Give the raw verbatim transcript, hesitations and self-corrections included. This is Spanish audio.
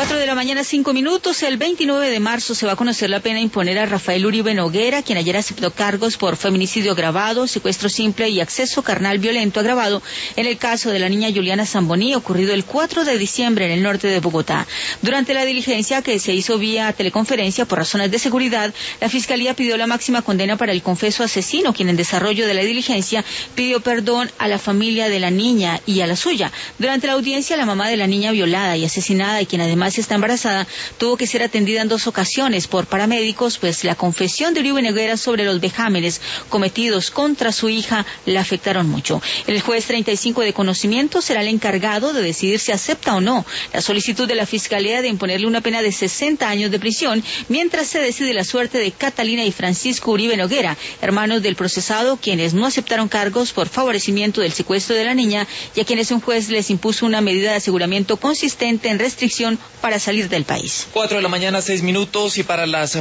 Cuatro de la mañana, cinco minutos. El veintinueve de marzo se va a conocer la pena imponer a Rafael Uribe Noguera, quien ayer aceptó cargos por feminicidio agravado, secuestro simple y acceso carnal violento agravado en el caso de la niña Juliana Zamboní, ocurrido el cuatro de diciembre en el norte de Bogotá. Durante la diligencia, que se hizo vía teleconferencia por razones de seguridad, la Fiscalía pidió la máxima condena para el confeso asesino, quien en desarrollo de la diligencia pidió perdón a la familia de la niña y a la suya. Durante la audiencia, la mamá de la niña violada y asesinada, y quien además está embarazada, tuvo que ser atendida en dos ocasiones por paramédicos, pues la confesión de Uribe Noguera sobre los vejámenes cometidos contra su hija la afectaron mucho. El juez treinta y cinco de conocimiento será el encargado de decidir si acepta o no la solicitud de la Fiscalía de imponerle una pena de sesenta años de prisión, mientras se decide la suerte de Catalina y Francisco Uribe Noguera, hermanos del procesado, quienes no aceptaron cargos por favorecimiento del secuestro de la niña y a quienes un juez les impuso una medida de aseguramiento consistente en restricción para salir del país. Cuatro de la mañana, seis minutos, y para las